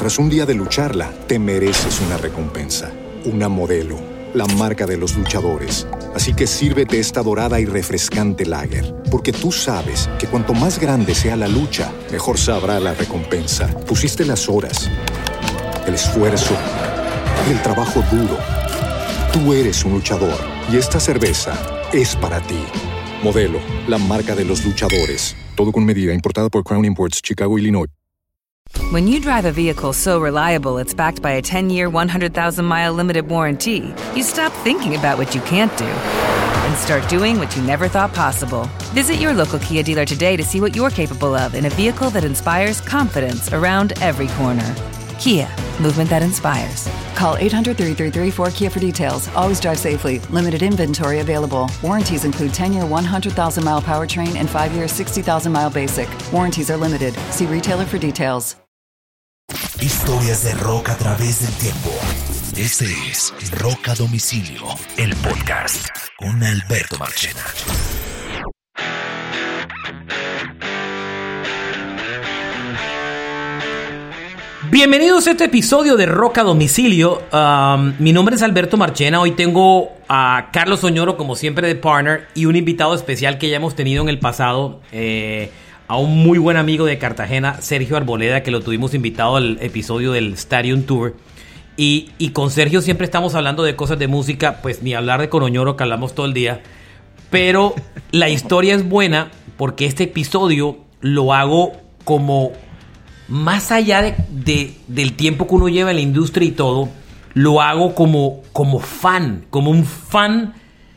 tras un día de lucharla, te mereces una recompensa, una Modelo, la marca de los luchadores. Así que sírvete esta dorada y refrescante lager, porque tú sabes que cuanto más grande sea la lucha, mejor sabrá la recompensa. Pusiste las horas, el esfuerzo, el trabajo duro. Tú eres un luchador y esta cerveza es para ti. Modelo, la marca de los luchadores. Todo con medida, importada por Crown Imports, Chicago, Illinois. When you drive a vehicle so reliable it's backed by a 10-year, 100,000-mile limited warranty, you stop thinking about what you can't do and start doing what you never thought possible. Visit your local Kia dealer today to see what you're capable of in a vehicle that inspires confidence around every corner. Kia, movement that inspires. Call 800-333-4KIA for details. Always drive safely. Limited inventory available. Warranties include 10-year, 100,000-mile powertrain and 5-year, 60,000-mile basic. Warranties are limited. See retailer for details. Historias de rock a través del tiempo. Este es Rock a Domicilio, el podcast con Alberto Marchena. Bienvenidos a este episodio de Rock a Domicilio. Mi nombre es Alberto Marchena. Hoy tengo a Carlos Oñoro, como siempre, de partner, y un invitado especial que ya hemos tenido en el pasado, a un muy buen amigo de Cartagena, Sergio Arboleda, que lo tuvimos invitado al episodio del Stadium Tour. Y con Sergio siempre estamos hablando de cosas de música, pues ni hablar de con Oñoro, que hablamos todo el día. Pero la historia es buena porque este episodio lo hago como más allá del tiempo que uno lleva en la industria y todo, lo hago como fan, como un fan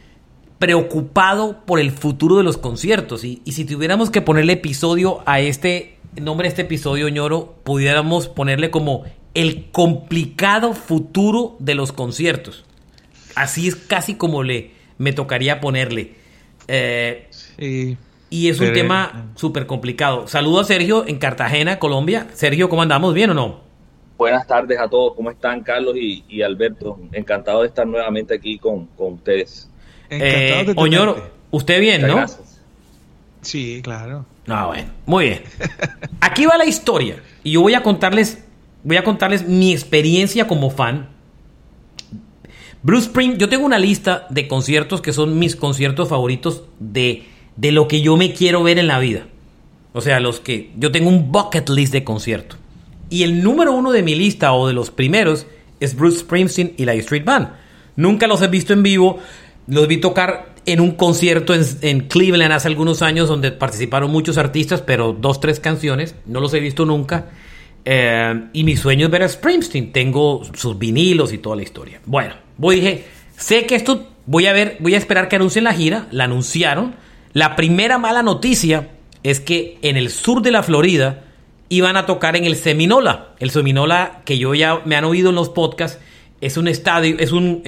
preocupado por el futuro de los conciertos. Y si tuviéramos que ponerle episodio a nombre de este episodio, Oñoro, pudiéramos ponerle como el complicado futuro de los conciertos. Así es casi como me tocaría ponerle. Sí. Y es un tema súper complicado. Saludo a Sergio en Cartagena, Colombia. Sergio, ¿cómo andamos? ¿Bien o no? Buenas tardes a todos. ¿Cómo están, Carlos y Alberto? Encantado de estar nuevamente aquí con ustedes. Oñoro, ¿usted bien, muchas no? Gracias. Sí, claro. Bueno, muy bien. Aquí va la historia. Y yo voy a contarles mi experiencia como fan. Bruce Springsteen, yo tengo una lista de conciertos que son mis conciertos favoritos de lo que yo me quiero ver en la vida. O sea, yo tengo un bucket list de conciertos. Y el número uno de mi lista, o de los primeros, es Bruce Springsteen y la E Street Band. Nunca los he visto en vivo. Los vi tocar en un concierto en Cleveland hace algunos años, donde participaron muchos artistas, pero 2-3 canciones. No los he visto nunca. Y mi sueño es ver a Springsteen. Tengo sus vinilos y toda la historia. Bueno, dije, sé que esto voy a esperar que anuncien la gira. La anunciaron. La primera mala noticia es que en el sur de la Florida iban a tocar en el Seminola. El Seminola, que yo ya me han oído en los podcasts, es un estadio, es un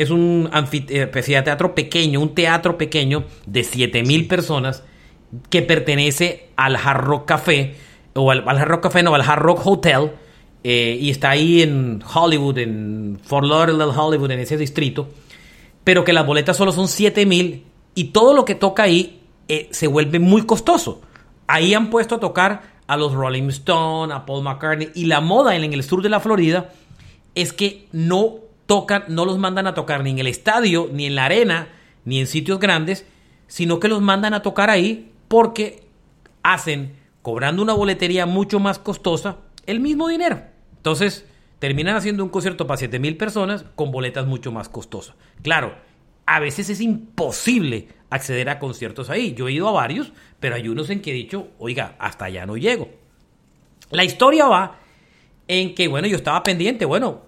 teatro pequeño, un teatro pequeño de 7,000 personas que pertenece al Hard Rock Café, o al Hard Rock Café, no, al Hard Rock Hotel, y está ahí en Hollywood, en Fort Lauderdale, Hollywood, en ese distrito, pero que las boletas solo son 7,000 y todo lo que toca ahí se vuelve muy costoso. Ahí han puesto a tocar a los Rolling Stones, a Paul McCartney, y la moda en el sur de la Florida es que no los mandan a tocar ni en el estadio, ni en la arena, ni en sitios grandes, sino que los mandan a tocar ahí porque cobrando una boletería mucho más costosa, el mismo dinero. Entonces, terminan haciendo un concierto para 7,000 personas con boletas mucho más costosas. Claro, a veces es imposible acceder a conciertos ahí. Yo he ido a varios, pero hay unos en que he dicho, oiga, hasta allá no llego. La historia va en que, yo estaba pendiente,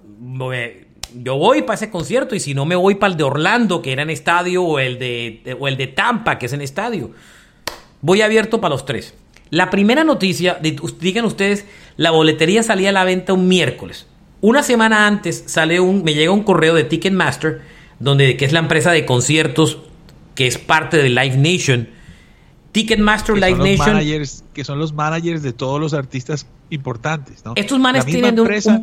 yo voy para ese concierto, y si no, me voy para el de Orlando, que era en estadio, o el de Tampa, que es en estadio. Voy abierto para los tres. La primera noticia, digan ustedes, la boletería salía a la venta un miércoles. Una semana antes me llega un correo de Ticketmaster, que es la empresa de conciertos que es parte de Live Nation. Ticketmaster, Live Nation, que son los managers de todos los artistas importantes, ¿no? Estos manes tienen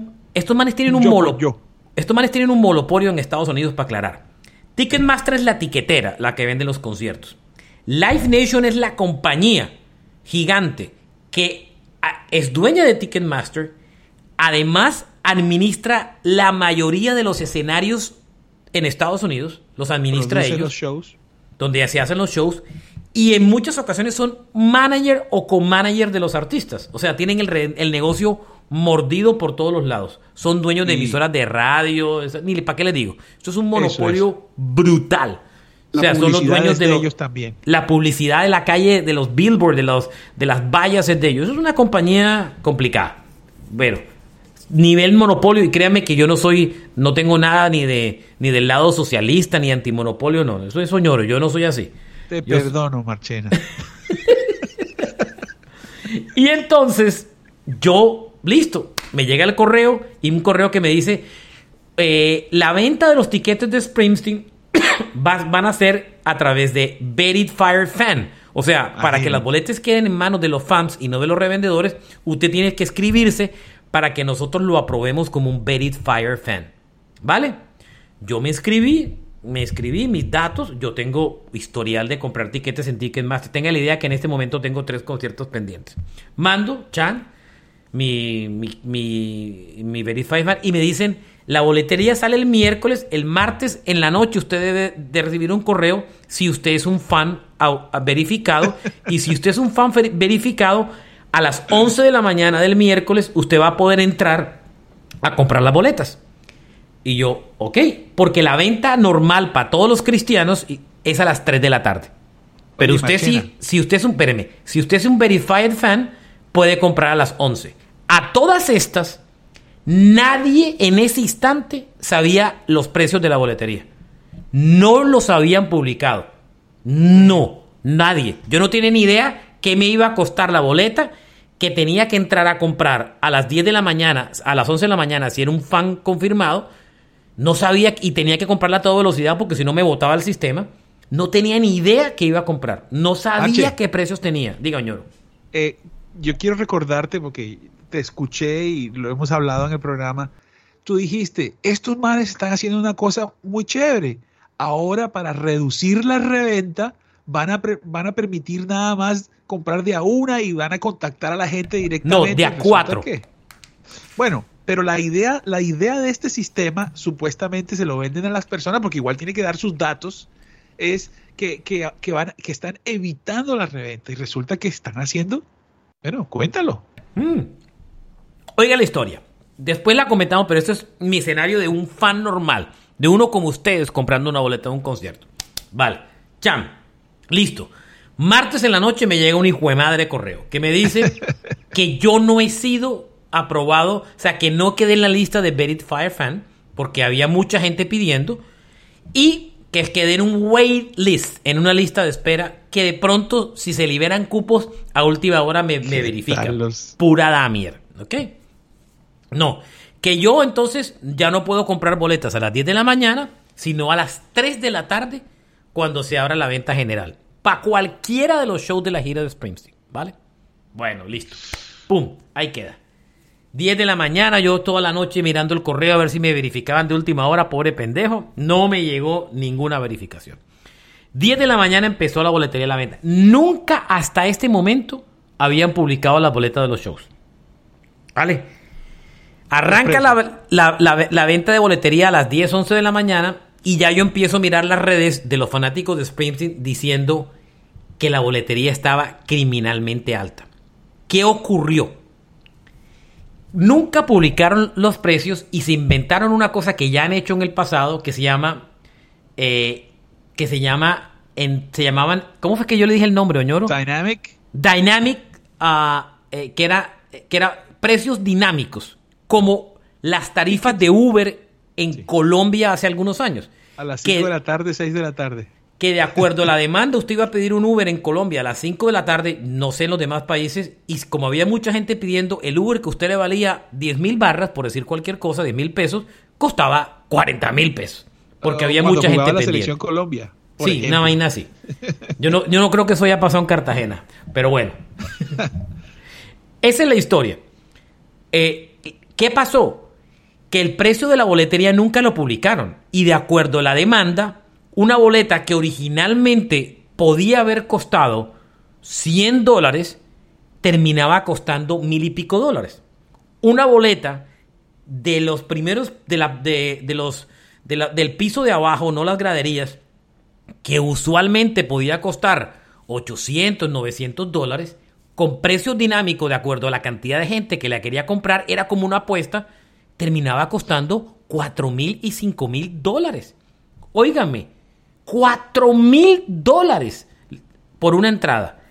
un monopolio en Estados Unidos, para aclarar. Ticketmaster es la tiquetera, la que vende los conciertos. Live Nation es la compañía gigante que es dueña de Ticketmaster. Además, administra la mayoría de los escenarios en Estados Unidos, los administra Produce ellos, los shows. donde se hacen los shows, y en muchas ocasiones son manager o co-manager de los artistas. O sea, tienen el negocio mordido por todos los lados. Son dueños de emisoras de radio, ni para qué les digo. Esto es un monopolio brutal. O sea, son los dueños de ellos también. La publicidad de la calle, de los billboards, de las vallas es de ellos. Es una compañía complicada. Bueno, nivel monopolio, y créanme que yo no tengo nada ni del lado socialista, ni antimonopolio, no. Eso es soñoro, yo no soy así. Te perdono, Marchena. Y entonces, listo, me llega el correo, y un correo que me dice, la venta de los tiquetes de Springsteen van a ser a través de Verified Fan. O sea, para que las boletas queden en manos de los fans y no de los revendedores, usted tiene que escribirse para que nosotros lo aprobemos como un Verified Fan. ¿Vale? Yo me escribí mis datos. Yo tengo historial de comprar tiquetes en Ticketmaster. Tenga la idea que en este momento tengo 3 conciertos pendientes. Mando, mi Verified Fan, y me dicen, la boletería sale el miércoles, el martes en la noche usted debe de recibir un correo si usted es un fan verificado, y si usted es un fan verificado, a las 11 de la mañana del miércoles usted va a poder entrar a comprar las boletas. Y yo, ok, porque la venta normal para todos los cristianos es a las 3 de la tarde. Pero Oye, usted si usted es un Verified Fan, puede comprar a las 11. A todas estas, nadie en ese instante sabía los precios de la boletería. No los habían publicado. No, nadie. Yo no tenía ni idea qué me iba a costar la boleta, que tenía que entrar a comprar a las 10 de la mañana, a las 11 de la mañana, si era un fan confirmado. No sabía, y tenía que comprarla a toda velocidad porque si no me botaba el sistema. No tenía ni idea qué iba a comprar. No sabía qué precios tenía. Diga, ñoro. Yo quiero recordarte, porque te escuché y lo hemos hablado en el programa. Tú dijiste, estos manes están haciendo una cosa muy chévere. Ahora, para reducir la reventa, van a permitir nada más comprar de a una y van a contactar a la gente directamente. No, de a 4. Bueno, pero la idea de este sistema, supuestamente se lo venden a las personas, porque igual tiene que dar sus datos, es que están evitando la reventa, y resulta que están haciendo. Bueno, cuéntalo. Oiga la historia. Después la comentamos, pero esto es mi escenario de un fan normal, de uno como ustedes comprando una boleta de un concierto. Vale, listo. Martes en la noche me llega un hijo de madre correo que me dice que yo no he sido aprobado, o sea, que no quedé en la lista de Verified Fan, porque había mucha gente pidiendo, y que quedé en un wait list, en una lista de espera, que de pronto, si se liberan cupos, a última hora me verifican. Pura damier, ¿ok? No, que yo entonces ya no puedo comprar boletas a las 10 de la mañana, sino a las 3 de la tarde, cuando se abra la venta general, para cualquiera de los shows de la gira de Springsteen, ¿vale? Bueno, listo. Pum, ahí queda. 10 de la mañana, yo toda la noche mirando el correo a ver si me verificaban de última hora, pobre pendejo. No me llegó ninguna verificación. 10 de la mañana empezó la boletería de la venta. Nunca hasta este momento habían publicado las boletas de los shows. ¿Vale? Arranca la venta de boletería a las 10, 11 de la mañana, y ya yo empiezo a mirar las redes de los fanáticos de Springsteen diciendo que la boletería estaba criminalmente alta. ¿Qué ocurrió? Nunca publicaron los precios y se inventaron una cosa que ya han hecho en el pasado, que se llamaban, ¿cómo fue que yo le dije el nombre, Oñoro? Dynamic, que era precios dinámicos, como las tarifas de Uber en Colombia hace algunos años. A las 5 de la tarde, 6 de la tarde. Que de acuerdo a la demanda, usted iba a pedir un Uber en Colombia a las 5 de la tarde, no sé en los demás países, y como había mucha gente pidiendo, el Uber que a usted le valía 10,000 barras, por decir cualquier cosa, 10,000 pesos, costaba 40,000 pesos. Porque había mucha gente pidiendo. La selección Colombia. Sí, ejemplo. Una vaina así. Yo no creo que eso haya pasado en Cartagena, pero bueno. Esa es la historia. ¿Qué pasó? Que el precio de la boletería nunca lo publicaron, y de acuerdo a la demanda, una boleta que originalmente podía haber costado $100 terminaba costando $1,000 y pico. Una boleta de los primeros, del piso de abajo, no las graderías, que usualmente podía costar $800, $900, con precios dinámicos de acuerdo a la cantidad de gente que la quería comprar, era como una apuesta, terminaba costando $4,000 y $5,000. Óigame, $4,000 por una entrada.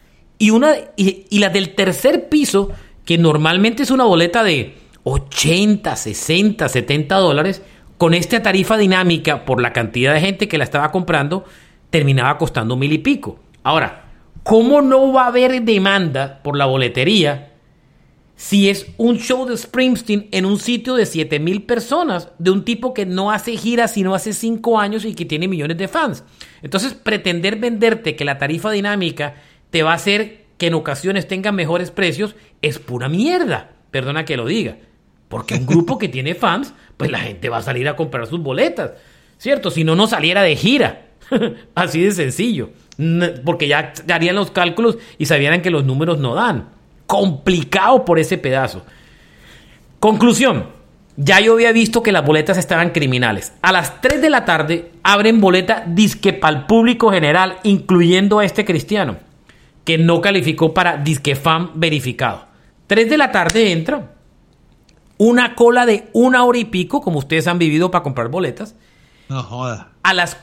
Y la del tercer piso, que normalmente es una boleta de $80, $60, $70, con esta tarifa dinámica por la cantidad de gente que la estaba comprando, terminaba costando $1,000 y pico. Ahora, ¿cómo no va a haber demanda por la boletería si es un show de Springsteen en un sitio de 7,000 personas, de un tipo que no hace giras sino hace 5 años y que tiene millones de fans? Entonces, pretender venderte que la tarifa dinámica te va a hacer que en ocasiones tengan mejores precios es pura mierda. Perdona que lo diga. Porque un grupo que tiene fans, pues la gente va a salir a comprar sus boletas, ¿cierto? Si no, no saliera de gira. Así de sencillo. Porque ya harían los cálculos y sabieran que los números no dan. Complicado por ese pedazo. Conclusión. Ya yo había visto que las boletas estaban criminales. A las 3 de la tarde abren boleta disque para el público general, incluyendo a este cristiano, que no calificó para disque fan verificado. 3 de la tarde entra una cola de 1 hora y pico, como ustedes han vivido para comprar boletas. No joda. A las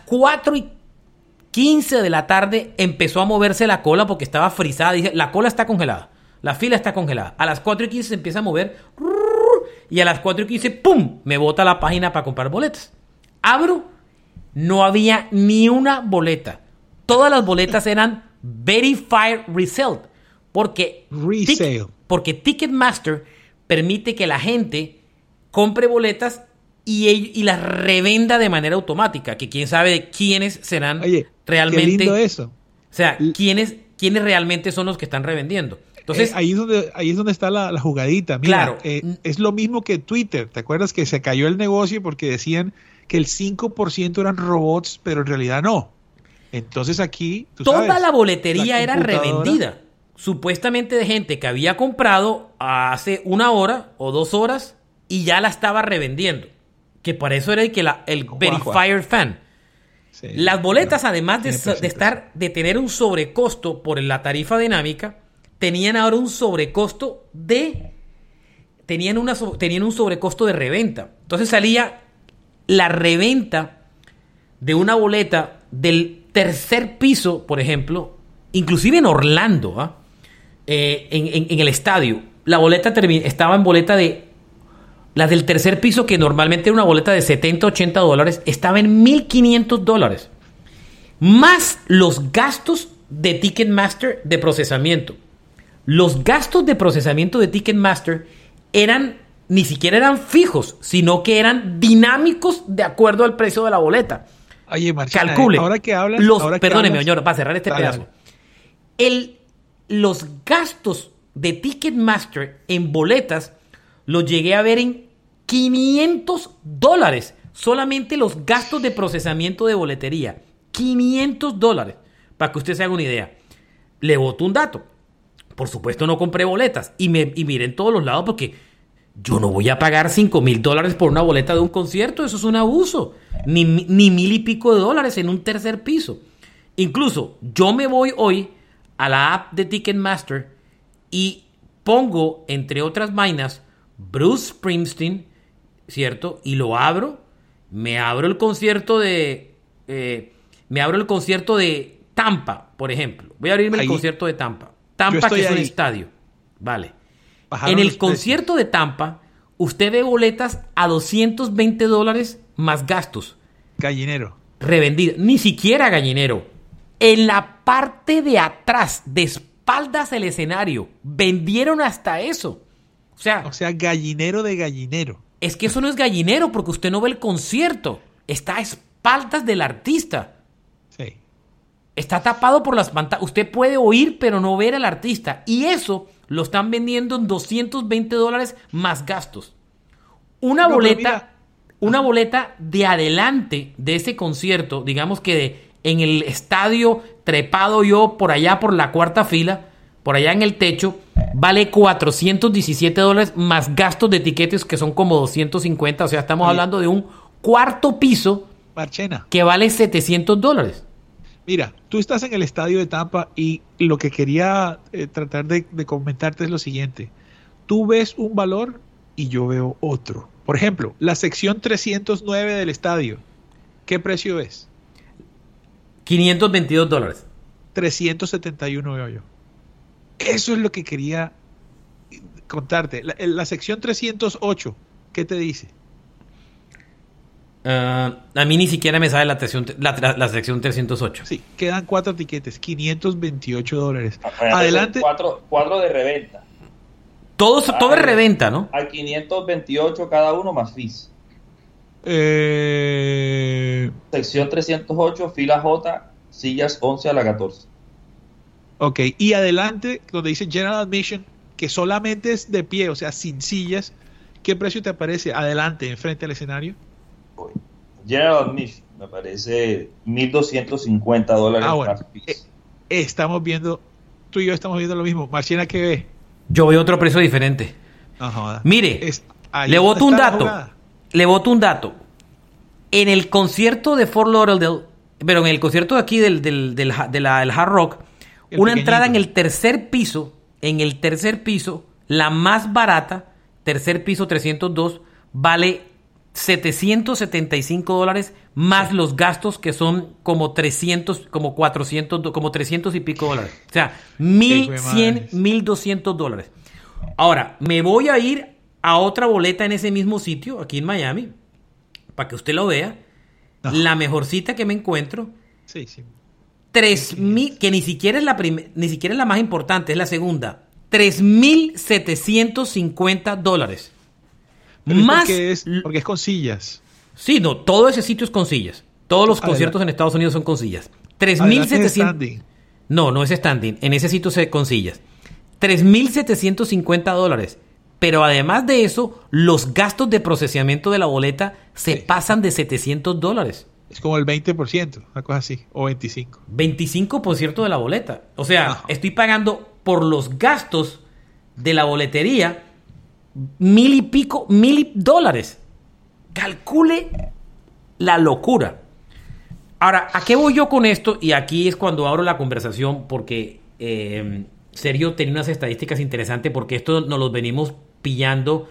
4:15 de la tarde empezó a moverse la cola porque estaba frisada. Dije, la cola está congelada, la fila está congelada. A las 4:15 se empieza a mover y a las 4:15, ¡pum!, me bota la página para comprar boletas. Abro, no había ni una boleta. Todas las boletas eran Verified Resale. Porque Ticketmaster permite que la gente compre boletas y las revenda de manera automática, que quién sabe de quiénes serán realmente. Qué lindo eso. O sea, quiénes realmente son los que están revendiendo. Entonces, ahí es donde está la jugadita. Mira, claro. Es lo mismo que Twitter. ¿Te acuerdas que se cayó el negocio porque decían que el 5% eran robots, pero en realidad no? Entonces aquí, toda la boletería era revendida. Supuestamente de gente que había comprado hace 1 hora o 2 horas y ya la estaba revendiendo. Que para eso era el verifier fan. Sí, las boletas, además de tener un sobrecosto por la tarifa dinámica, tenían ahora un sobrecosto tenían un sobrecosto de reventa. Entonces salía la reventa de una boleta del tercer piso, por ejemplo, inclusive en Orlando, en el estadio, la boleta estaba en boleta de la del tercer piso, que normalmente era una boleta de $70, $80, estaba en $1,500, más los gastos de Ticketmaster de procesamiento. Los gastos de procesamiento de Ticketmaster ni siquiera eran fijos, sino que eran dinámicos de acuerdo al precio de la boleta. Oye, Marchena, calcule. Ahora que hablas... Perdóneme, señor, para cerrar este pedazo. Los gastos de Ticketmaster en boletas los llegué a ver en $500. Solamente los gastos de procesamiento de boletería. $500. Para que usted se haga una idea. Le boto un dato. Por supuesto no compré boletas. Y miré en todos los lados porque yo no voy a pagar $5,000 por una boleta de un concierto. Eso es un abuso. Ni $1,000 y pico en un tercer piso. Incluso yo me voy hoy a la app de Ticketmaster y pongo, entre otras vainas, Bruce Springsteen, ¿cierto? Y lo abro. Me abro el concierto de Tampa, por ejemplo. Voy a abrirme el concierto de Tampa. Tampa, que es un estadio. Vale. En el concierto de Tampa, usted ve boletas a $220 más gastos. Gallinero. Revendida. Ni siquiera gallinero. En la parte de atrás, de espaldas al escenario, vendieron hasta eso. O sea, gallinero de gallinero. Es que eso no es gallinero porque usted no ve el concierto. Está a espaldas del artista. Sí. Está tapado por las pantallas. Usted puede oír, pero no ver al artista. Y eso lo están vendiendo en $220 más gastos. Una boleta de adelante de ese concierto, digamos que en el estadio, trepado yo por allá por la cuarta fila, por allá en el techo, vale $417 más gastos de etiquetes que son como 250. O sea, estamos hablando de un cuarto piso Marchena, que vale $700. mira, tú estás en el estadio de Tampa y lo que quería tratar de comentarte es lo siguiente. Tú ves un valor y yo veo otro. Por ejemplo, la sección 309 del estadio, ¿qué precio es? $522. 371 veo yo. Eso es lo que quería contarte. La sección 308, ¿qué te dice? A mí ni siquiera me sale la sección 308. Sí, quedan 4 tiquetes, $528. Adelante. 4 de reventa. Todo es reventa, ¿no? Hay 528 cada uno más fees. Sección 308, fila J, sillas 11 a la 14. Ok, y adelante, donde dice General Admission, que solamente es de pie, o sea, sin sillas, ¿qué precio te aparece adelante, enfrente al escenario? General Admission, me parece $1,250 más fees. Estamos viendo, tú y yo estamos viendo lo mismo. Marchena, ¿qué ve? Yo veo otro precio diferente. Ajá. Mire, le boto un dato. En el concierto de Fort Lauderdale, pero en el concierto de aquí del Hard Rock, una entrada en el tercer piso, la más barata, tercer piso 302, vale $775 más los gastos que son como 300, como 400, como 300 y pico dólares. O sea, $1,100, $1,200. Ahora, me voy a ir a otra boleta en ese mismo sitio, aquí en Miami, para que usted lo vea. No. La mejorcita que me encuentro. Sí, sí. 3,000, que ni siquiera es la más importante, es la segunda. $3,750. Más porque es con sillas. Sí, no, todo ese sitio es con sillas. Todos los conciertos en Estados Unidos son con sillas. 3,700. No es standing. En ese sitio se con sillas. $3,750. Pero además de eso, los gastos de procesamiento de la boleta se pasan de $700. Es como el 20%, una cosa así, o 25%. 25% de la boleta. O sea, estoy pagando por los gastos de la boletería $1,000 Calcule la locura. Ahora, ¿a qué voy yo con esto? Y aquí es cuando abro la conversación, porque Sergio tenía unas estadísticas interesantes, porque esto nos los venimos pillando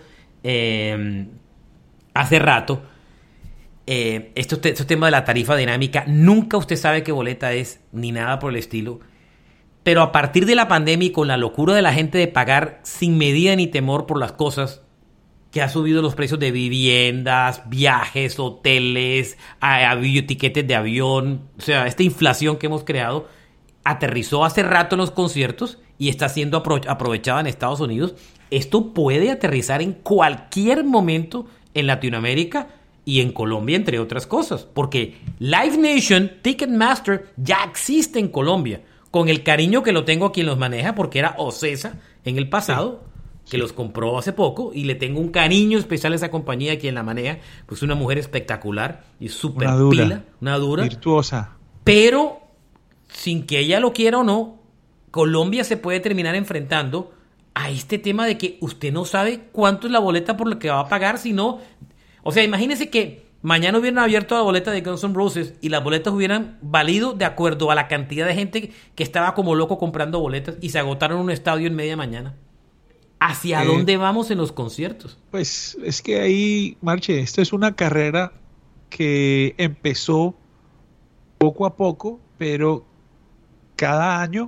hace rato. Estos temas de la tarifa dinámica, nunca usted sabe qué boleta es, ni nada por el estilo. Pero a partir de la pandemia y con la locura de la gente de pagar sin medida ni temor por las cosas, que ha subido los precios de viviendas, viajes, hoteles, tiquetes de avión, o sea, esta inflación que hemos creado, aterrizó hace rato en los conciertos y está siendo aprovechada en Estados Unidos. Esto puede aterrizar en cualquier momento en Latinoamérica y en Colombia, entre otras cosas, porque Live Nation, Ticketmaster ya existe en Colombia, con el cariño que lo tengo a quien los maneja, porque era Ocesa en el pasado, que los compró hace poco, y le tengo un cariño especial a esa compañía, quien la maneja, pues una mujer espectacular y súper pila, una dura, virtuosa. Pero, sin que ella lo quiera o no, Colombia se puede terminar enfrentando a este tema de que usted no sabe cuánto es la boleta por la que va a pagar, sino... O sea, imagínese que mañana hubieran abierto la boleta de Guns N' Roses y las boletas hubieran valido de acuerdo a la cantidad de gente que estaba como loco comprando boletas y se agotaron en un estadio en media mañana. ¿Hacia dónde vamos en los conciertos? Pues es que ahí, Marche, esto es una carrera que empezó poco a poco, pero cada año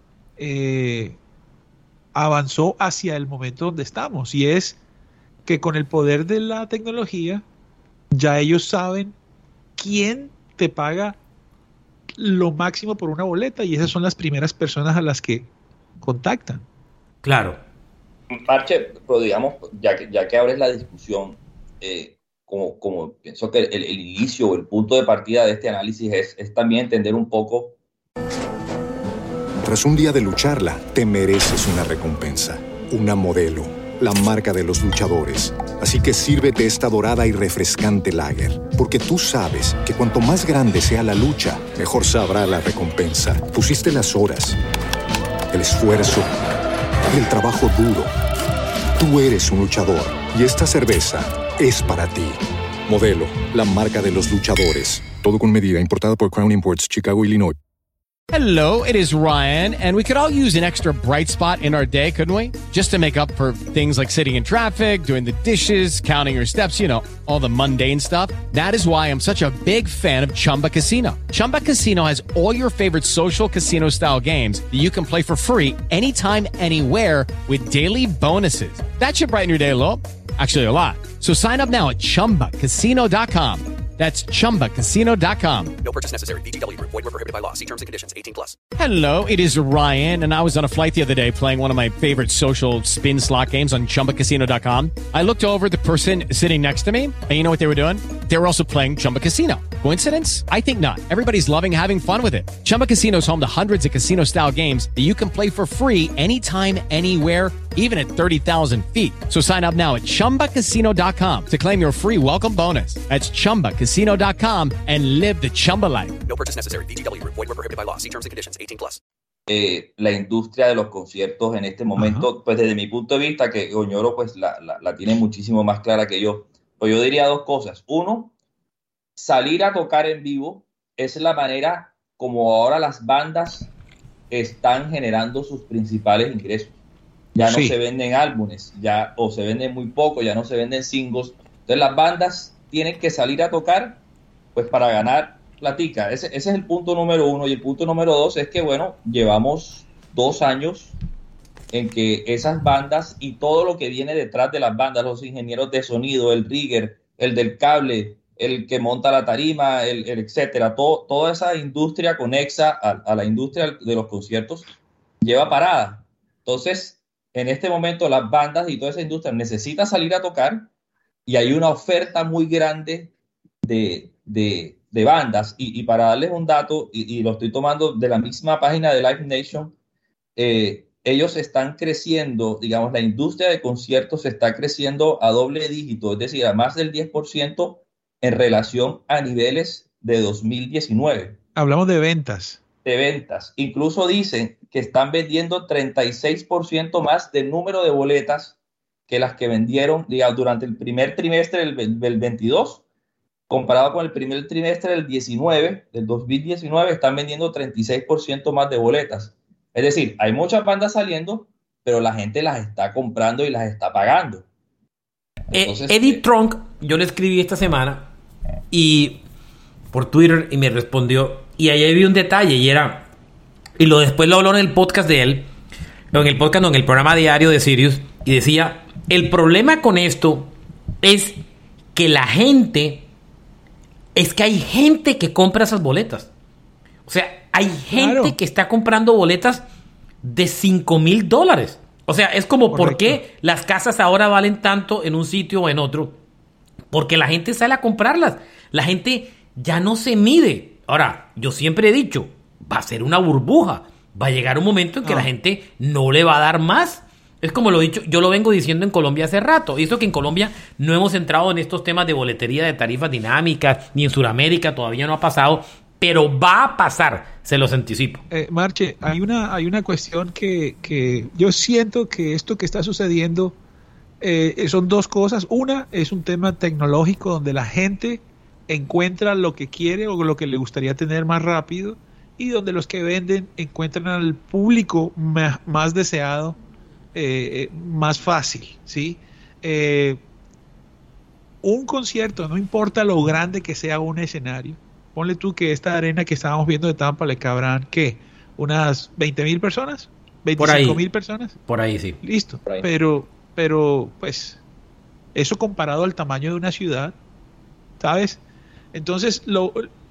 avanzó hacia el momento donde estamos, y es que con el poder de la tecnología ya ellos saben quién te paga lo máximo por una boleta, y esas son las primeras personas a las que contactan. Claro. Marche, pero digamos, ya que abres la discusión, como pienso que el inicio o el punto de partida de este análisis es también entender un poco. Tras un día de lucharla, te mereces una recompensa, una Modelo, la marca de los luchadores. Así que sírvete esta dorada y refrescante lager, porque tú sabes que cuanto más grande sea la lucha, mejor sabrá la recompensa. Pusiste las horas, el esfuerzo, y el trabajo duro. Tú eres un luchador y esta cerveza es para ti. Modelo, la marca de los luchadores. Todo con medida, importada por Crown Imports, Chicago, Illinois. Hello, it is Ryan, and we could all use an extra bright spot in our day, couldn't we? Just to make up for things like sitting in traffic, doing the dishes, counting your steps, you know, all the mundane stuff. That is why I'm such a big fan of Chumba Casino. Chumba Casino has all your favorite social casino-style games that you can play for free anytime, anywhere with daily bonuses. That should brighten your day a little. Actually, a lot. So sign up now at ChumbaCasino.com. That's ChumbaCasino.com. No purchase necessary. VGW Group. Void where prohibited by law. See terms and conditions. 18+. Hello, it is Ryan, and I was on a flight the other day playing one of my favorite social spin slot games on ChumbaCasino.com. I looked over at the person sitting next to me, and you know what they were doing? They were also playing Chumba Casino. Coincidence? I think not. Everybody's loving having fun with it. Chumba Casino is home to hundreds of casino-style games that you can play for free anytime, anywhere, even at 30,000 feet. So sign up now at ChumbaCasino.com to claim your free welcome bonus. That's ChumbaCasino.com and live the Chumba life. No purchase necessary. VGW Group. Void where prohibited by law. See terms and conditions. 18+. La industria de los conciertos en este momento, pues desde mi punto de vista, que Oñoro pues la tiene muchísimo más clara que yo, pues yo diría dos cosas. Uno, salir a tocar en vivo es la manera como ahora las bandas están generando sus principales ingresos. Ya no se venden álbumes, ya o se venden muy poco, ya no se venden singles. Entonces las bandas tienen que salir a tocar pues para ganar platica. Ese es el punto número uno. Y el punto número dos es que, bueno, llevamos 2 años en que esas bandas y todo lo que viene detrás de las bandas, los ingenieros de sonido, el rigger, el del cable, el que monta la tarima, el etcétera, toda esa industria conexa a la industria de los conciertos lleva parada. Entonces, en este momento las bandas y toda esa industria necesita salir a tocar y hay una oferta muy grande de bandas. Y para darles un dato, y lo estoy tomando de la misma página de Live Nation, ellos están creciendo, digamos, la industria de conciertos está creciendo a doble dígito, es decir, a más del 10% en relación a niveles de 2019. Hablamos de ventas. De ventas. Incluso dicen que están vendiendo 36% más del número de boletas que las que vendieron, digamos, durante el primer trimestre del 22, comparado con el primer trimestre del 2019, están vendiendo 36% más de boletas. Es decir, hay muchas bandas saliendo, pero la gente las está comprando y las está pagando. Entonces, Eddie Trunk, yo le escribí esta semana y por Twitter y me respondió, y ahí vi un detalle y después lo habló en el podcast de él, en el programa diario de Sirius, y decía, el problema con esto es que hay gente que compra esas boletas. O sea, hay gente que está comprando boletas de $5,000. O sea, es como, correcto. ¿Por qué las casas ahora valen tanto en un sitio o en otro? Porque la gente sale a comprarlas. La gente ya no se mide. Ahora, yo siempre he dicho, va a ser una burbuja. Va a llegar un momento en que la gente no le va a dar más. Es como lo he dicho, yo lo vengo diciendo en Colombia hace rato. Y eso que en Colombia no hemos entrado en estos temas de boletería de tarifas dinámicas, ni en Sudamérica todavía no ha pasado, pero va a pasar, se los anticipo. Marche, hay una cuestión que yo siento que esto que está sucediendo son dos cosas. Una es un tema tecnológico donde la gente encuentra lo que quiere o lo que le gustaría tener más rápido, y donde los que venden encuentran al público más deseado más fácil, ¿sí? Un concierto, no importa lo grande que sea un escenario, ponle tú que esta arena que estábamos viendo de Tampa le cabrán, ¿qué? ¿Unas 20,000 personas? ¿25,000 personas? Por ahí, sí. Listo. Por ahí. Pero, pues, eso comparado al tamaño de una ciudad, ¿sabes? Entonces, lo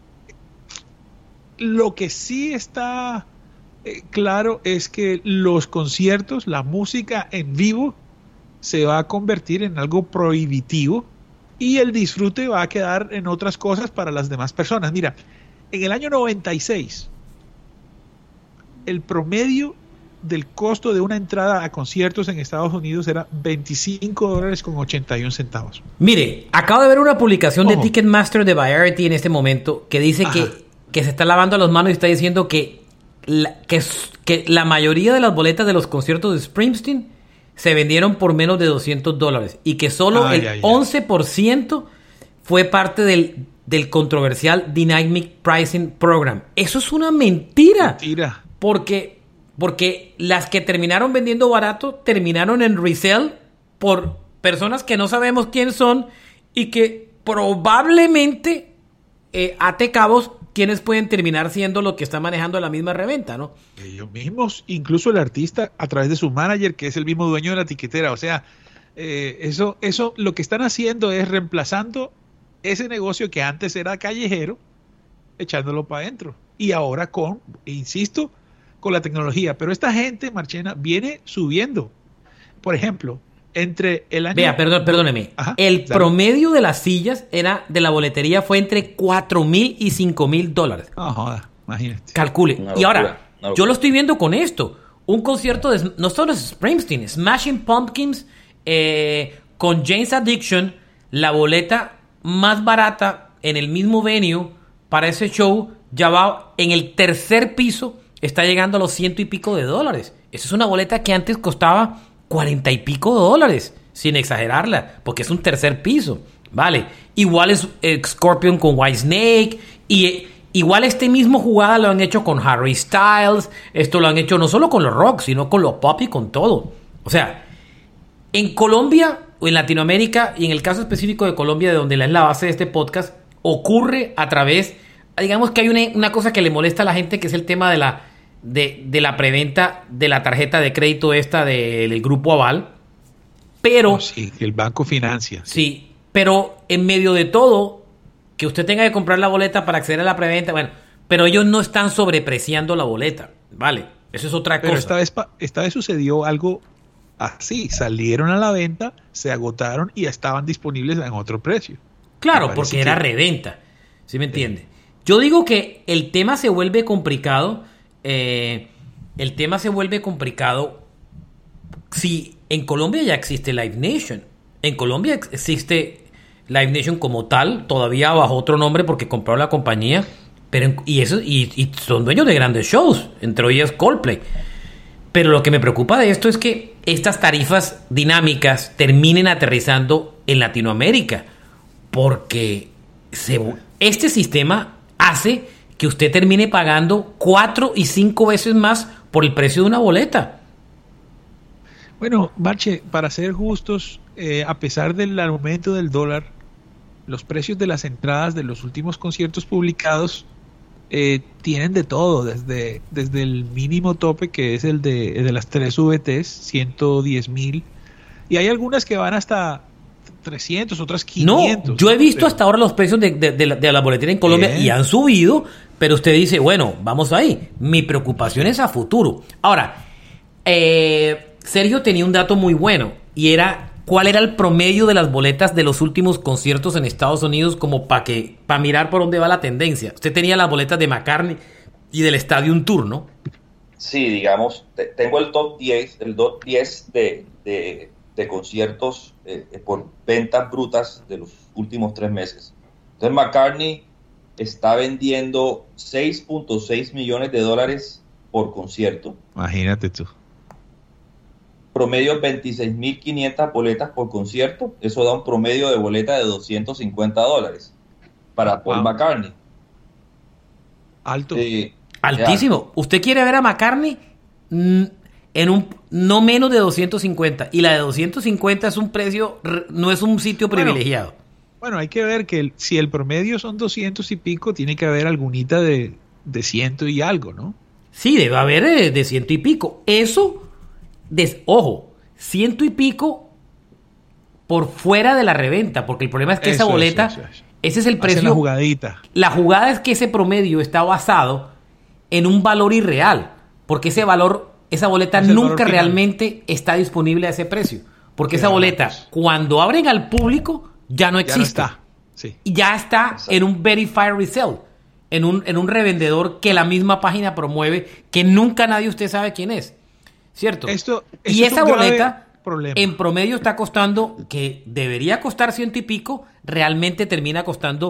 que sí está claro es que los conciertos, la música en vivo, se va a convertir en algo prohibitivo y el disfrute va a quedar en otras cosas para las demás personas. Mira, en el año 96, el promedio del costo de una entrada a conciertos en Estados Unidos era $25.81. Mire, acabo de ver una publicación de Ticketmaster de Variety en este momento que dice que se está lavando las manos y está diciendo que que la mayoría de las boletas de los conciertos de Springsteen se vendieron por menos de $200 y que solo el 11% fue parte del controversial Dynamic Pricing Program. Eso es una mentira. Porque las que terminaron vendiendo barato terminaron en resale por personas que no sabemos quién son y que probablemente ate cabos quienes pueden terminar siendo lo que está manejando la misma reventa, ¿no? Ellos mismos, incluso el artista a través de su manager, que es el mismo dueño de la tiquetera. O sea, eso lo que están haciendo es reemplazando ese negocio que antes era callejero, echándolo para adentro. Y ahora insisto, con la tecnología. Pero esta gente, Marchena, viene subiendo. Por ejemplo, entre el año... Vea, perdóneme. Ajá, el promedio de las sillas de la boletería fue entre $4,000 y $5,000. No joda, imagínate. Calcule. Y ahora, yo lo estoy viendo con esto. Un concierto no solo es Springsteen, Smashing Pumpkins con Jane's Addiction, la boleta más barata en el mismo venue para ese show ya va en el tercer piso, está llegando a los $100 y pico. Esa es una boleta que antes costaba $40 y pico, sin exagerarla, porque es un tercer piso, ¿vale? Igual es Scorpion con Whitesnake, y igual mismo jugada lo han hecho con Harry Styles, esto lo han hecho no solo con los rock, sino con los pop y con todo. O sea, en Colombia o en Latinoamérica, y en el caso específico de Colombia, de donde es la base de este podcast, ocurre a través, digamos que hay una cosa que le molesta a la gente, que es el tema de la preventa de la tarjeta de crédito del Grupo Aval, pero... sí, el banco financia. Sí, pero en medio de todo, que usted tenga que comprar la boleta para acceder a la preventa, bueno, pero ellos no están sobrepreciando la boleta, ¿vale? Eso es otra cosa. Pero esta vez sucedió algo así, salieron a la venta, se agotaron y estaban disponibles en otro precio. Claro, porque era reventa, ¿sí me entiende? Sí. Yo digo que el tema se vuelve complicado... si en Colombia ya existe Live Nation. En Colombia existe Live Nation como tal, todavía bajo otro nombre porque compraron la compañía, y son dueños de grandes shows, entre ellos Coldplay. Pero lo que me preocupa de esto es que estas tarifas dinámicas terminen aterrizando en Latinoamérica, porque este sistema hace que usted termine pagando 4 y 5 veces más por el precio de una boleta. Bueno, Marche, para ser justos, a pesar del aumento del dólar, los precios de las entradas de los últimos conciertos publicados tienen de todo, desde el mínimo tope, que es el de las 3 VTs, 110,000, y hay algunas que van hasta 300, otras 500. No, yo he visto hasta ahora los precios de la boletería en Colombia. Bien. Y han subido, pero usted dice, bueno, vamos ahí. Mi preocupación es a futuro. Ahora, Sergio tenía un dato muy bueno, y era cuál era el promedio de las boletas de los últimos conciertos en Estados Unidos, como para mirar por dónde va la tendencia. Usted tenía las boletas de McCartney y del Stadium Tour, ¿no? Sí, digamos, tengo el top 10 de conciertos por ventas brutas de los últimos 3 meses. Entonces McCartney está vendiendo $6.6 millones por concierto. Imagínate tú. Promedio 26,500 boletas por concierto. Eso da un promedio de boleta de $250 para Paul McCartney. Alto. Altísimo. ¿Usted quiere ver a McCartney? En un no menos de 250, y la de 250 es un precio, no es un sitio privilegiado. Bueno, hay que ver que si el promedio son 200 y pico, tiene que haber algunita de 100 y algo, ¿no? Sí, debe haber de 100 y pico. Eso, ojo, 100 y pico por fuera de la reventa, porque el problema es que esa boleta, ese es el precio. La jugadita. La jugada es que ese promedio está basado en un valor irreal, porque esa boleta nunca realmente está disponible a ese precio. Porque esa boleta, cuando abren al público, ya no existe. Ya no está. Sí. Y ya está en un verified resale, en un revendedor que la misma página promueve, que nunca nadie usted sabe quién es. ¿Cierto? Y esa boleta, en promedio, está costando, que debería costar 100 y pico, realmente termina costando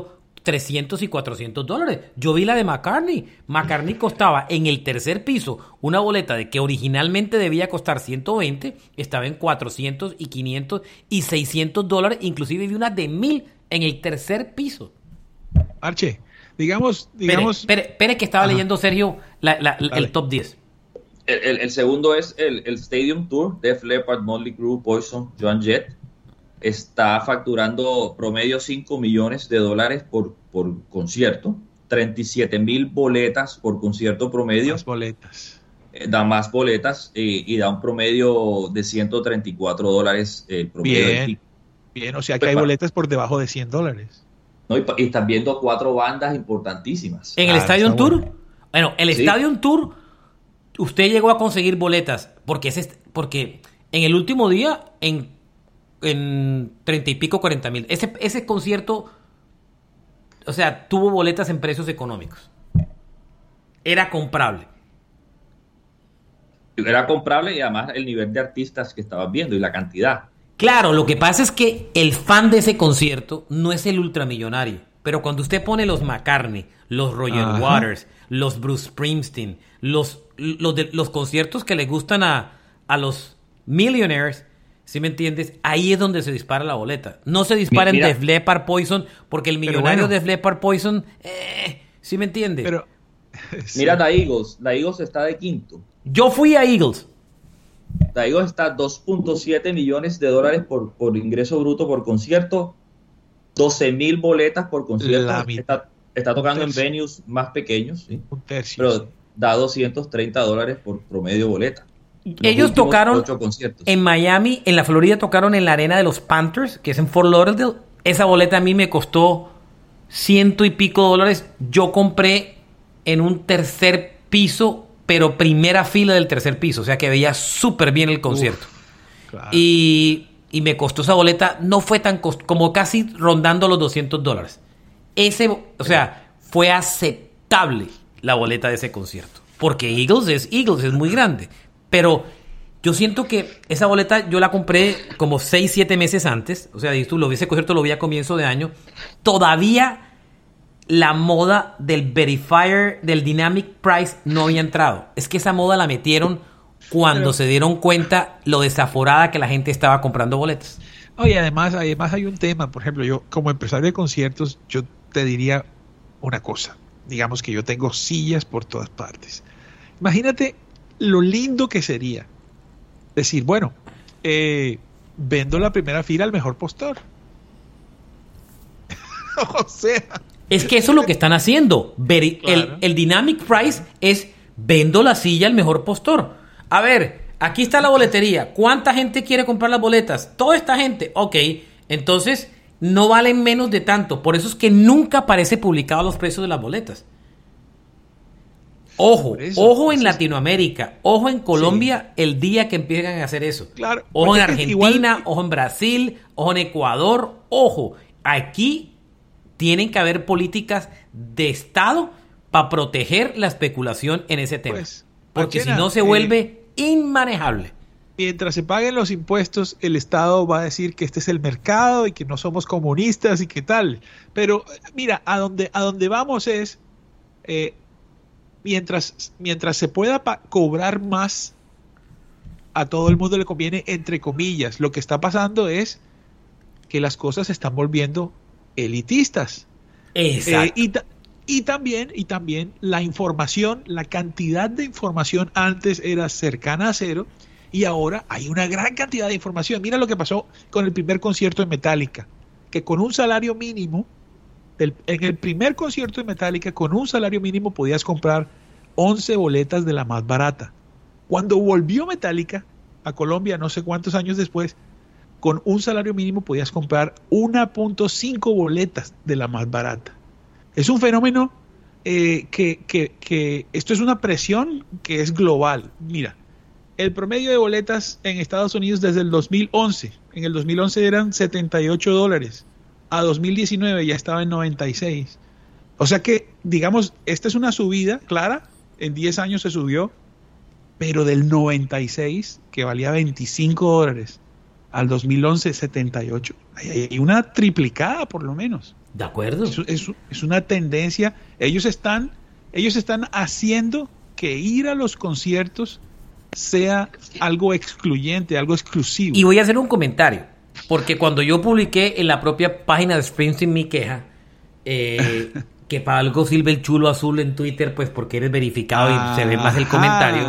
$300 y $400. Yo vi la de McCartney. McCartney costaba en el tercer piso una boleta de que originalmente debía costar 120, estaba en 400 y 500 y $600. Inclusive vi una de 1,000 en el tercer piso. Arche, digamos... Espere que estaba leyendo, Sergio, el top 10. El segundo es el Stadium Tour, Def Leppard, Motley Crue, Poison, Joan Jett. Está facturando promedio $5 millones por concierto, 37,000 boletas por concierto promedio. Más boletas. Da más boletas y da un promedio de $134 el promedio. Bien, o sea que hay boletas por debajo de $100. No, y están viendo 4 bandas importantísimas. ¿En el Stadium Tour? Bueno. Bueno, el Stadium Tour, usted llegó a conseguir boletas, porque en el último día, en 30 y pico, 40,000. Ese concierto, o sea, tuvo boletas en precios económicos. Era comprable. Era comprable y además el nivel de artistas que estabas viendo y la cantidad. Claro, lo que pasa es que el fan de ese concierto no es el ultramillonario. Pero cuando usted pone los McCartney, los Roger Waters, los Bruce Springsteen, los conciertos que le gustan a los millionaires, ¿sí me entiendes? Ahí es donde se dispara la boleta. No se dispara en Def Leppard, Poison, porque el millonario Def Leppard, Poison, ¿sí me entiende? Pero mira, The Eagles está de quinto. Yo fui a Eagles. The Eagles está $2.7 millones por ingreso bruto por concierto, 12,000 boletas por concierto. Está tocando en venues más pequeños, ¿sí? Un tercio. Pero da $230 por promedio boleta. Ellos tocaron en Miami, en la Florida tocaron en la arena de los Panthers, que es en Fort Lauderdale. Esa boleta a mí me costó $100 y pico. Yo compré en un tercer piso, pero primera fila del tercer piso, o sea que veía súper bien el concierto. Claro. Y me costó esa boleta, no fue tan como casi rondando los $200. O sea, fue aceptable la boleta de ese concierto, porque Eagles es muy grande. Pero yo siento que esa boleta yo la compré como 6-7 meses antes. O sea, ese concierto lo vi a comienzo de año. Todavía la moda del verifier, del dynamic price, no había entrado. Es que esa moda la metieron cuando se dieron cuenta lo desaforada que la gente estaba comprando boletas. Oye, además hay un tema. Por ejemplo, yo como empresario de conciertos, yo te diría una cosa. Digamos que yo tengo sillas por todas partes. Imagínate lo lindo que sería decir, bueno, vendo la primera fila al mejor postor. O sea, es que eso es lo que están haciendo. Claro. El dynamic price es vendo la silla al mejor postor. A ver, aquí está la boletería. ¿Cuánta gente quiere comprar las boletas? Toda esta gente. Ok, entonces no valen menos de tanto. Por eso es que nunca aparece publicado los precios de las boletas. Ojo en Latinoamérica, ojo en Colombia, sí, el día que empiezan a hacer eso. Claro, ojo en Argentina, ojo en Brasil, ojo en Ecuador, ojo. Aquí tienen que haber políticas de Estado para proteger la especulación en ese tema. Porque si no se vuelve inmanejable. Mientras se paguen los impuestos, el Estado va a decir que este es el mercado y que no somos comunistas y qué tal. Pero mira, a donde vamos es... Mientras se pueda cobrar más, a todo el mundo le conviene, entre comillas. Lo que está pasando es que las cosas se están volviendo elitistas. Exacto. Y también la información, la cantidad de información antes era cercana a cero y ahora hay una gran cantidad de información. Mira lo que pasó con el primer concierto de Metallica, que con un salario mínimo, en el primer concierto de Metallica, con un salario mínimo podías comprar 11 boletas de la más barata. Cuando volvió Metallica a Colombia, no sé cuántos años después, con un salario mínimo podías comprar 1.5 boletas de la más barata. Es un fenómeno que esto es una presión que es global. Mira, el promedio de boletas en Estados Unidos desde el 2011, en el 2011 eran $78. A 2019 ya estaba en 96. O sea que, digamos, esta es una subida clara. En 10 años se subió, pero del 96, que valía $25, al 2011, 78. Hay una triplicada, por lo menos. ¿De acuerdo? Es una tendencia. Ellos están haciendo que ir a los conciertos sea algo excluyente, algo exclusivo. Y voy a hacer un comentario, porque cuando yo publiqué en la propia página de Springsteen mi queja, que para algo sirve el chulo azul en Twitter, pues porque eres verificado y se ve más el comentario.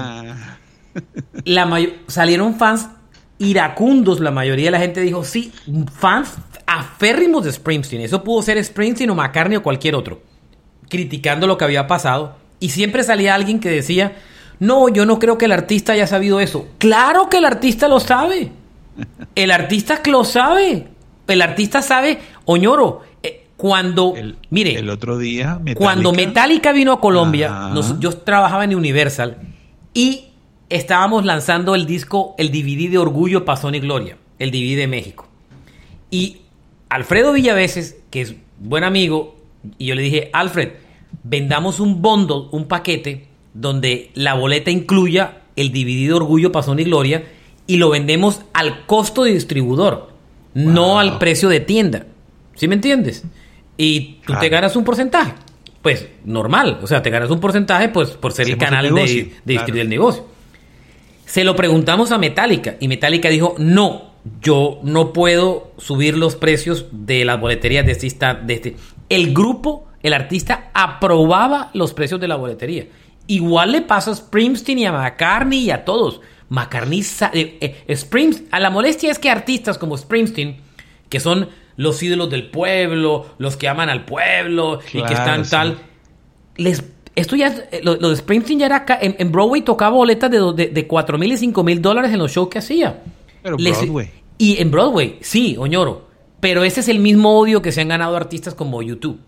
Salieron fans iracundos, la mayoría de la gente dijo, sí, fans aférrimos de Springsteen. Eso pudo ser Springsteen o McCartney o cualquier otro, criticando lo que había pasado. Y siempre salía alguien que decía, no, yo no creo que el artista haya sabido eso. ¡Claro que el artista lo sabe! El artista lo sabe. El artista sabe, Oñoro, cuando... el otro día, cuando Metallica vino a Colombia, yo trabajaba en Universal y estábamos lanzando el disco, el DVD de Orgullo, Pasión y Gloria, el DVD de México. Y Alfredo Villaveses, que es buen amigo, y yo le dije, Alfred, vendamos un bundle, un paquete, donde la boleta incluya el DVD de Orgullo, Pasión y Gloria, y lo vendemos al costo de distribuidor, no al precio de tienda. ¿Sí me entiendes? Y tú te ganas un porcentaje. Pues normal, o sea, te ganas un porcentaje pues por ser el canal de distribuir el negocio. Se lo preguntamos a Metallica y Metallica dijo, no, yo no puedo subir los precios de las boleterías de este. El grupo, el artista aprobaba los precios de la boletería. Igual le pasa a Springsteen y a McCartney y a todos. McCartney, Springsteen, a la molestia es que artistas como Springsteen, que son los ídolos del pueblo, los que aman al pueblo, claro, y que están tal, esto ya, lo de Springsteen ya era acá, en Broadway tocaba boletas de $4,000 y $5,000 en los shows que hacía. Pero Broadway. Y en Broadway, sí, Oñoro, pero ese es el mismo odio que se han ganado artistas como YouTube.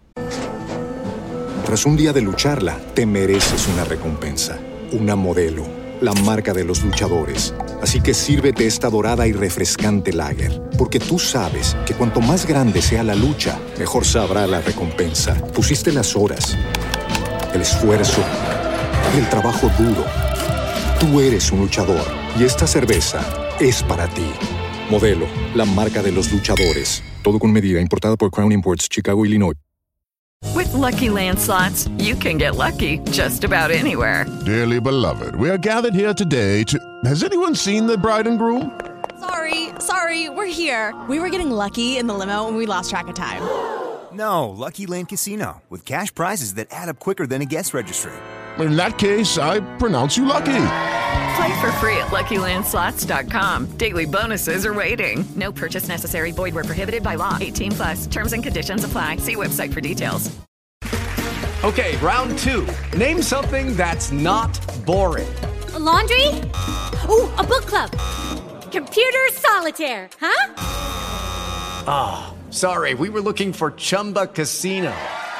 Tras un día de lucharla, te mereces una recompensa, una Modelo, la marca de los luchadores. Así que sírvete esta dorada y refrescante lager, porque tú sabes que cuanto más grande sea la lucha, mejor sabrá la recompensa. Pusiste las horas, el esfuerzo, el trabajo duro. Tú eres un luchador y esta cerveza es para ti. Modelo, la marca de los luchadores. Todo con medida, importada por Crown Imports, Chicago, Illinois. With Lucky Land Slots, you can get lucky just about anywhere. Dearly beloved, we are gathered here today to... Has anyone seen the bride and groom? Sorry, we're here. We were getting lucky in the limo and we lost track of time. No, Lucky Land Casino, with cash prizes that add up quicker than a guest registry. In that case, I pronounce you lucky. Play for free at LuckyLandSlots.com. Daily bonuses are waiting. No purchase necessary. Void where prohibited by law. 18+. Terms and conditions apply. See website for details. Okay, round two. Name something that's not boring. A laundry? Ooh, a book club. Computer solitaire, huh? Ah, sorry. We were looking for Chumba Casino.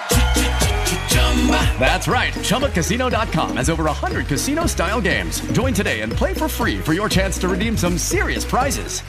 That's right. ChumbaCasino.com has over 100 casino-style games. Join today and play for free for your chance to redeem some serious prizes.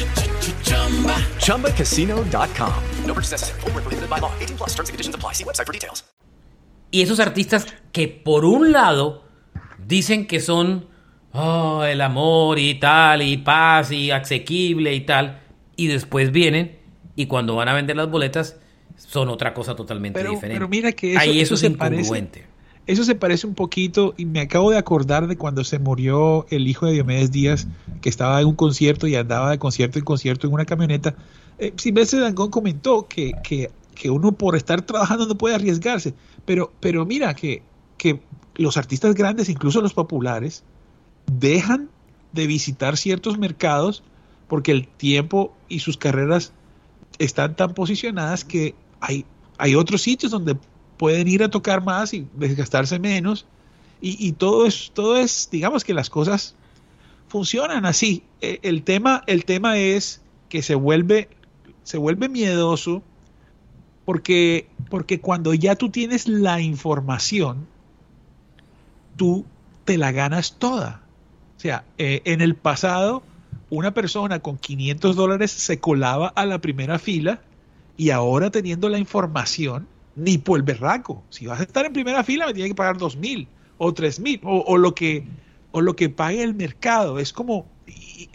ChumbaCasino.com. No purchase necessary. Void where prohibited by law. 18+. Terms and conditions apply. See website for details. Y esos artistas que por un lado dicen que son el amor y tal, y paz y asequible y tal, y después vienen y cuando van a vender las boletas son otra cosa totalmente diferente. Pero mira que eso es incongruente. Eso se parece un poquito, y me acabo de acordar de cuando se murió el hijo de Diomedes Díaz, que estaba en un concierto y andaba de concierto en concierto en una camioneta. Silvestre Dangond comentó que uno por estar trabajando no puede arriesgarse, pero mira que los artistas grandes, incluso los populares, dejan de visitar ciertos mercados porque el tiempo y sus carreras están tan posicionadas que hay otros sitios donde pueden ir a tocar más y desgastarse menos, y todo es, digamos que las cosas funcionan así. El tema es que se vuelve miedoso porque cuando ya tú tienes la información, tú te la ganas toda. O sea, en el pasado, una persona con $500 se colaba a la primera fila, y ahora, teniendo la información, ni por el berraco. Si vas a estar en primera fila, me tiene que pagar $2,000 o $3,000 o lo que pague el mercado. Es como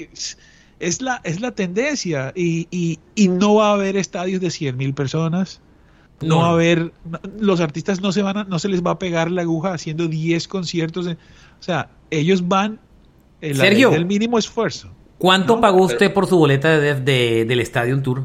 es la tendencia, y no va a haber estadios de 100,000 personas, No va a haber, los artistas no se les va a pegar la aguja haciendo 10 conciertos. O sea, ellos van Sergio, el mínimo esfuerzo. ¿Cuánto pagó usted por su boleta del Stadium Tour?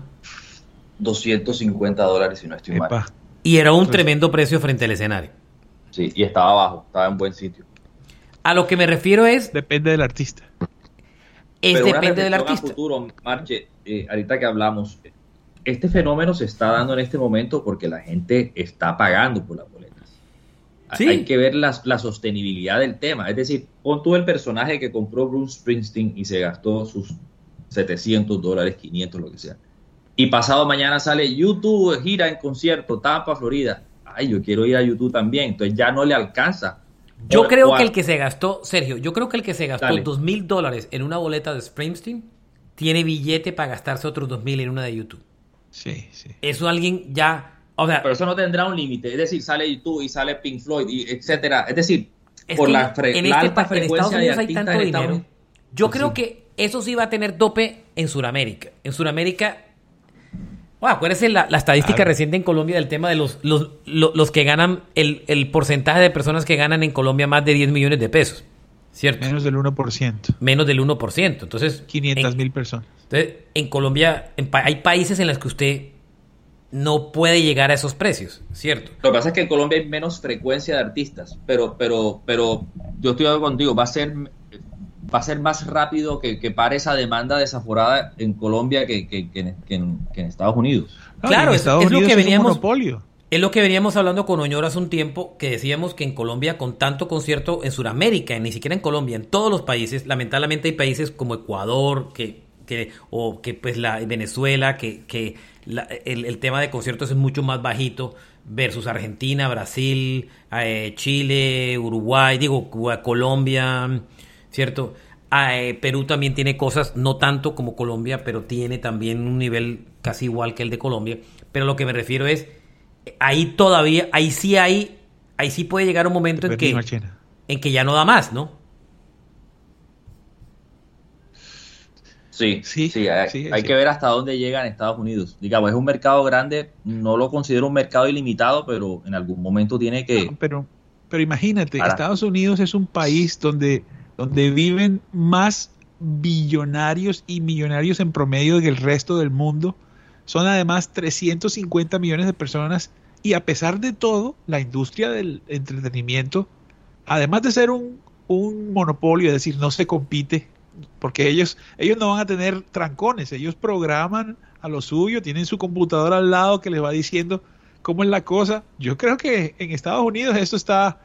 $250 si no estoy mal. Y era un tremendo precio frente al escenario. Sí, y estaba abajo, estaba en buen sitio. A lo que me refiero es... Depende del artista. Depende del artista. A futuro, Marche, ahorita que hablamos, este fenómeno se está dando en este momento porque la gente está pagando por las boletas. Sí. Hay que ver la sostenibilidad del tema. Es decir, pon tú el personaje que compró Bruce Springsteen y se gastó sus $700, $500, lo que sea. Y pasado mañana sale YouTube, gira en concierto, Tampa, Florida. Ay, yo quiero ir a YouTube también. Entonces ya no le alcanza. Yo creo que el que se gastó, Sergio, $2,000 en una boleta de Springsteen tiene billete para gastarse otros 2,000 en una de YouTube. Sí, sí. Eso alguien ya... O sea, pero eso no tendrá un límite. Es decir, sale YouTube y sale Pink Floyd, y etcétera. Es decir, por la alta frecuencia de artistas hay tanto dinero. Yo creo que eso sí va a tener tope en Sudamérica. En Sudamérica... acuérdense la estadística reciente en Colombia del tema de los que ganan, el porcentaje de personas que ganan en Colombia más de 10 millones de pesos, ¿cierto? Menos del 1%. Menos del 1%. Entonces, 500,000 personas. Entonces, en Colombia hay países en los que usted no puede llegar a esos precios, ¿cierto? Lo que pasa es que en Colombia hay menos frecuencia de artistas, pero yo estoy de acuerdo contigo, va a ser más rápido que pare esa demanda desaforada en Colombia que en Estados Unidos. Claro, es lo que veníamos. Monopolio. Es lo que veníamos hablando con Oñoro hace un tiempo, que decíamos que en Colombia, con tanto concierto en Sudamérica, ni siquiera en Colombia, en todos los países, lamentablemente hay países como Ecuador, Venezuela, el tema de conciertos es mucho más bajito, versus Argentina, Brasil, Chile, Uruguay, Colombia, ¿cierto? Perú también tiene cosas, no tanto como Colombia, pero tiene también un nivel casi igual que el de Colombia. Pero lo que me refiero es, ahí sí puede llegar un momento en que ya no da más, ¿no? Sí, hay que ver hasta dónde llega en Estados Unidos. Digamos, es un mercado grande, no lo considero un mercado ilimitado, pero en algún momento tiene que... No, pero imagínate, Estados Unidos es un país donde viven más billonarios y millonarios en promedio que el resto del mundo. Son además 350 millones de personas y a pesar de todo, la industria del entretenimiento, además de ser un monopolio, es decir, no se compite, porque ellos no van a tener trancones, ellos programan a lo suyo, tienen su computadora al lado que les va diciendo cómo es la cosa. Yo creo que en Estados Unidos eso está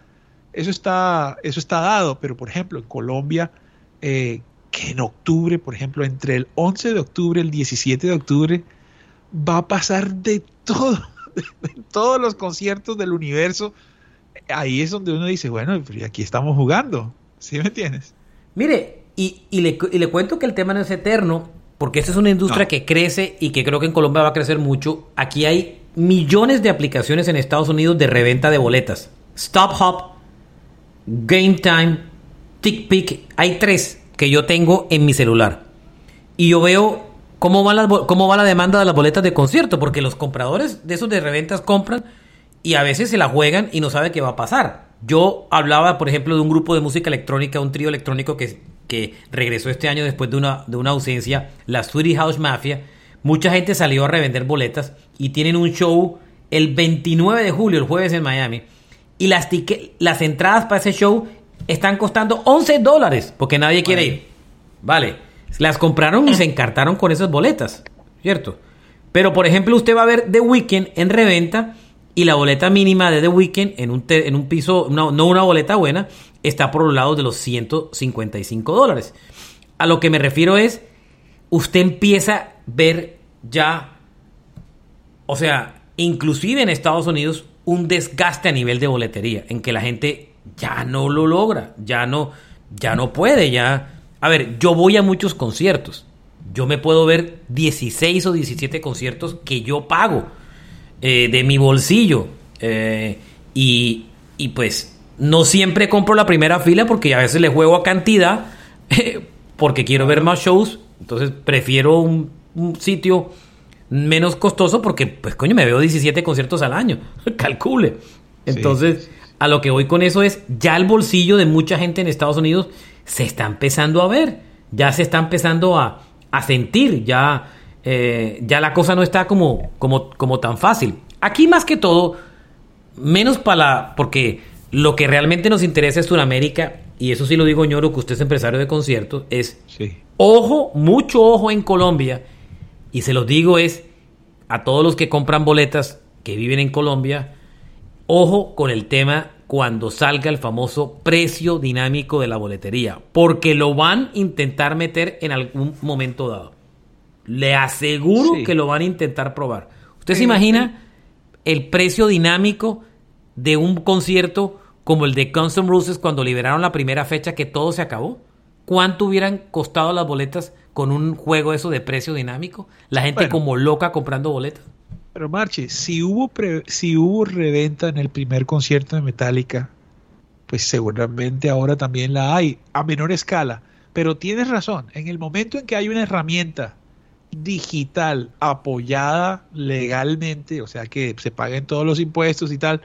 dado, pero por ejemplo en Colombia, que en octubre, por ejemplo, entre el 11 de octubre y el 17 de octubre, va a pasar de todo, de todos los conciertos del universo. Ahí es donde uno dice, bueno, aquí estamos jugando, ¿sí me entiendes? Mire, y le cuento que el tema no es eterno, porque esta es una industria que crece y que creo que en Colombia va a crecer mucho. Aquí hay millones de aplicaciones en Estados Unidos de reventa de boletas. StubHub, Game Time, TickPick, hay 3 que yo tengo en mi celular. Y yo veo cómo va la demanda de las boletas de concierto, porque los compradores de esos de reventas compran y a veces se la juegan y no sabe qué va a pasar. Yo hablaba, por ejemplo, de un grupo de música electrónica, un trío electrónico que regresó este año después de una ausencia, la Swedish House Mafia. Mucha gente salió a revender boletas y tienen un show el 29 de julio, el jueves en Miami. Y las entradas para ese show están costando $11 porque nadie quiere ir. Vale, las compraron y se encartaron con esas boletas, ¿cierto? Pero, por ejemplo, usted va a ver The Weeknd en reventa y la boleta mínima de The Weeknd en un piso, no una boleta buena, está por los lados de los $155. A lo que me refiero es, usted empieza a ver ya, o sea, inclusive en Estados Unidos, un desgaste a nivel de boletería, en que la gente ya no lo logra, ya no puede, ya... A ver, yo voy a muchos conciertos, yo me puedo ver 16 o 17 conciertos que yo pago de mi bolsillo, y pues no siempre compro la primera fila porque a veces le juego a cantidad, porque quiero ver más shows, entonces prefiero un sitio menos costoso porque, pues coño, me veo 17 conciertos al año. Calcule. Entonces, sí. A lo que voy con eso es, ya el bolsillo de mucha gente en Estados Unidos se está empezando a ver. Ya se está empezando a sentir. Ya la cosa no está como tan fácil. Aquí más que todo, menos porque lo que realmente nos interesa es Sudamérica, y eso sí lo digo, Ñoro, que usted es empresario de conciertos, es ojo, mucho ojo en Colombia, y se los digo es a todos los que compran boletas que viven en Colombia, ojo con el tema cuando salga el famoso precio dinámico de la boletería, porque lo van a intentar meter en algún momento dado. Le aseguro que lo van a intentar probar. ¿Usted se imagina el precio dinámico de un concierto como el de Guns N' Roses cuando liberaron la primera fecha, que todo se acabó? ¿Cuánto hubieran costado las boletas con un juego eso de precio dinámico? La gente como loca comprando boletas. Pero Marche, si hubo reventa en el primer concierto de Metallica, pues seguramente ahora también la hay, a menor escala. Pero tienes razón, en el momento en que hay una herramienta digital apoyada legalmente, o sea que se paguen todos los impuestos y tal,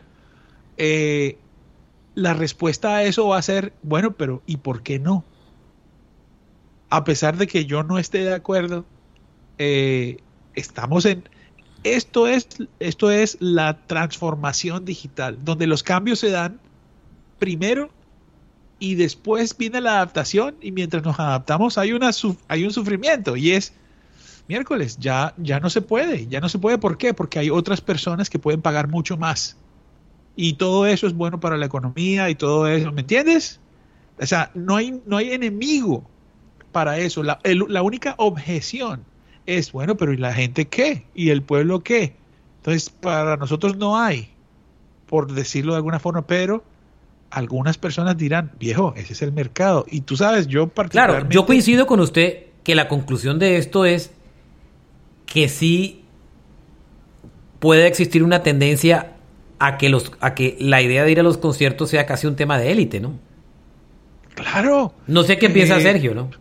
la respuesta a eso va a ser, bueno, pero ¿y por qué no? A pesar de que yo no esté de acuerdo, estamos en... Esto es la transformación digital, donde los cambios se dan primero y después viene la adaptación, y mientras nos adaptamos hay un sufrimiento, y es miércoles, ya no se puede. ¿Por qué? Porque hay otras personas que pueden pagar mucho más. Y todo eso es bueno para la economía y todo eso, ¿me entiendes? O sea, no hay enemigo para eso. La única objeción es, bueno, pero ¿y la gente qué? ¿Y el pueblo qué? Entonces, para nosotros no hay, por decirlo de alguna forma, pero algunas personas dirán, viejo, ese es el mercado. Y tú sabes, yo particularmente... Claro, yo coincido con usted que la conclusión de esto es que sí puede existir una tendencia a que la idea de ir a los conciertos sea casi un tema de élite, ¿no? Claro. No sé qué piensa Sergio, ¿no?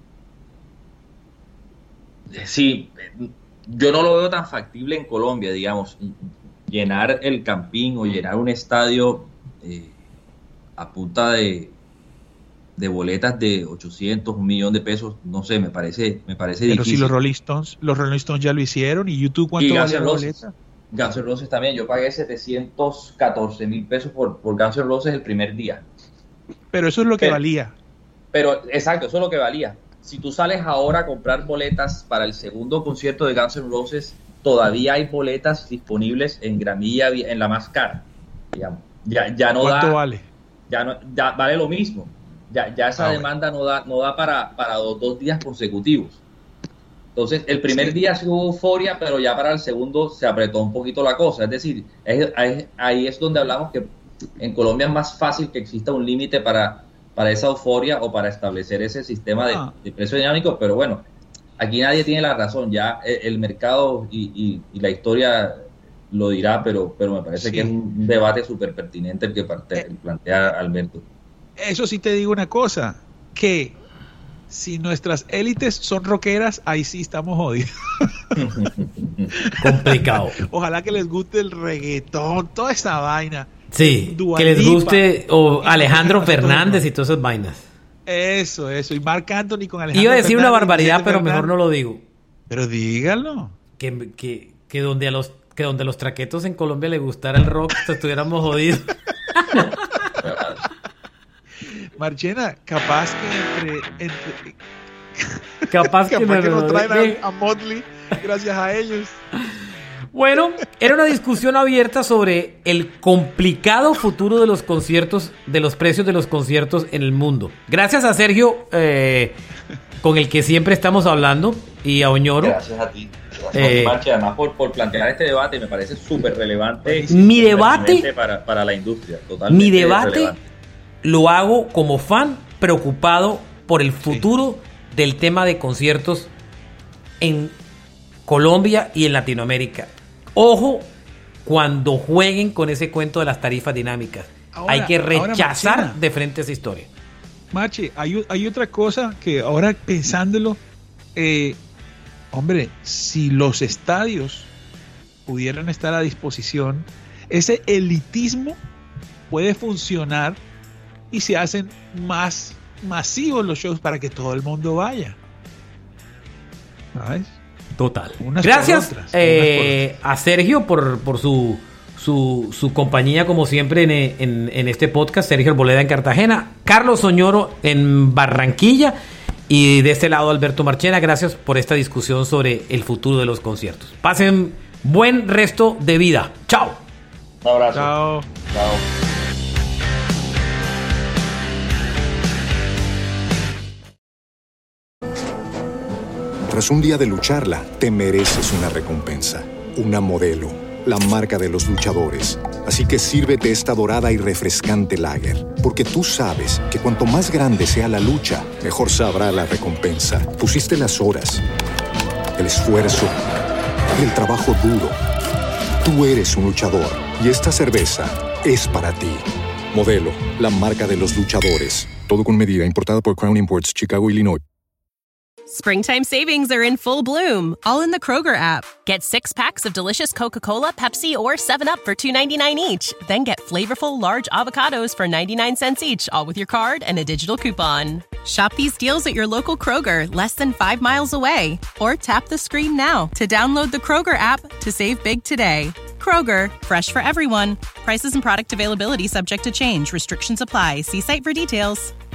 Sí, yo no lo veo tan factible en Colombia, digamos, llenar el Campín o llenar un estadio a punta de boletas de 800, 1 millón de pesos, no sé, me parece pero difícil. Pero si los Rolling Stones ya lo hicieron, y YouTube, ¿cuánto vale la boleta? Guns N' Roses también, yo pagué 714 mil pesos por Guns N' Roses el primer día. Pero eso es lo que valía. Pero, exacto, eso es lo que valía. Si tú sales ahora a comprar boletas para el segundo concierto de Guns N' Roses, todavía hay boletas disponibles en gramilla, en la más cara, digamos. Ya no ¿Cuánto da, vale? Ya vale lo mismo. Ya esa demanda no da para 2 días consecutivos. Entonces, el primer día sí hubo euforia, pero ya para el segundo se apretó un poquito la cosa. Es decir, ahí es donde hablamos que en Colombia es más fácil que exista un límite para esa euforia o para establecer ese sistema de precio dinámico, pero bueno, aquí nadie tiene la razón. Ya el mercado y la historia lo dirá, pero me parece que es un debate súper pertinente el que plantea Alberto. Eso sí te digo una cosa, que si nuestras élites son rockeras, ahí sí estamos jodidos. Complicado. Ojalá que les guste el reggaetón, toda esa vaina. Sí, que les guste o Alejandro Fernández y todas esas vainas. Eso, y Marc Anthony con Alejandro Fernández. Iba a decir una barbaridad, pero mejor no lo digo. Pero dígalo. Que donde a los traquetos en Colombia les gustara el rock, estuviéramos jodidos. Marchena, capaz que capaz que nos traen a Motley gracias a ellos. Bueno, era una discusión abierta sobre el complicado futuro de los conciertos, de los precios de los conciertos en el mundo. Gracias a Sergio, con el que siempre estamos hablando, y a Oñoro. Gracias a ti. Gracias, Marche, además por plantear este debate, me parece súper relevante. Mi debate para la industria, totalmente. Mi debate relevante. Lo hago como fan preocupado por el futuro del tema de conciertos en Colombia y en Latinoamérica. Ojo cuando jueguen con ese cuento de las tarifas dinámicas. Hay que rechazar de frente esa historia. Machi, hay otra cosa que ahora pensándolo, Hombre, si los estadios pudieran estar a disposición, ese elitismo puede funcionar y se hacen más masivos los shows para que todo el mundo vaya. ¿Sabes? Total. Unas Gracias por otras, a Sergio por su compañía, como siempre, en este podcast. Sergio Arboleda en Cartagena, Carlos Oñoro en Barranquilla y de este lado Alberto Marchena. Gracias por esta discusión sobre el futuro de los conciertos. Pasen buen resto de vida. Chao. Un abrazo. Chao. Chao. Tras un día de lucharla, te mereces una recompensa, una Modelo, la marca de los luchadores. Así que sírvete esta dorada y refrescante lager, porque tú sabes que cuanto más grande sea la lucha, mejor sabrá la recompensa. Pusiste las horas, el esfuerzo, el trabajo duro. Tú eres un luchador y esta cerveza es para ti. Modelo, la marca de los luchadores. Todo con medida, importada por Crown Imports, Chicago, Illinois. Springtime savings are in full bloom, all in the Kroger app. Get 6 packs of delicious Coca-Cola, Pepsi, or 7-Up for $2.99 each. Then get flavorful large avocados for 99 cents each, all with your card and a digital coupon. Shop these deals at your local Kroger, less than 5 miles away. Or tap the screen now to download the Kroger app to save big today. Kroger, fresh for everyone. Prices and product availability subject to change. Restrictions apply. See site for details.